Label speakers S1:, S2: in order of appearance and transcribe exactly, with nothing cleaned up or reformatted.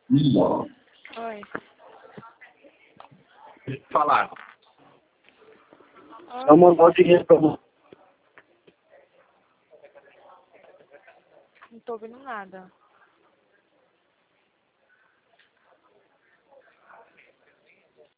S1: Oi.
S2: Deixa eu falar.
S1: Oi.
S2: Eu mandar o dinheiro pra você.
S1: Não tô ouvindo nada.